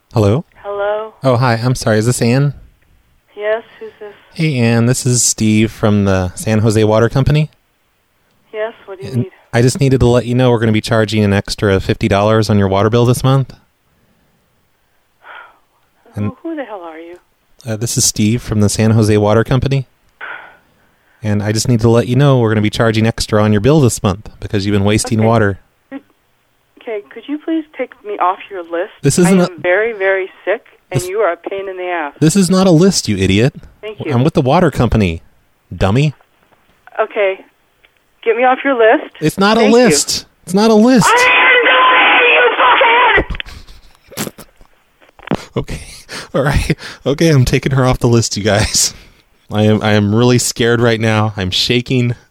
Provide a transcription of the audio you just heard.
Hello? Hello? Oh, hi. I'm sorry. Is this Ann? Yes, who's this? Hey, Ann. This is Steve from the San Jose Water Company. Yes, what do you need? I just needed to let you know we're going to be charging an extra $50 on your water bill this month. Who the hell are you? This is Steve from the San Jose Water Company. And I just need to let you know we're going to be charging extra on your bill this month because you've been wasting water. Okay, could you please take me off your list? This isn't I am very, very sick, and you are a pain in the ass. This is not a list, you idiot. Thank you. I'm with the water company, dummy. Okay, get me off your list. It's not a list. It's not a list. I didn't do it, you fuckhead! Okay. All right. Okay, I'm taking her off the list, you guys. I am really scared right now. I'm shaking.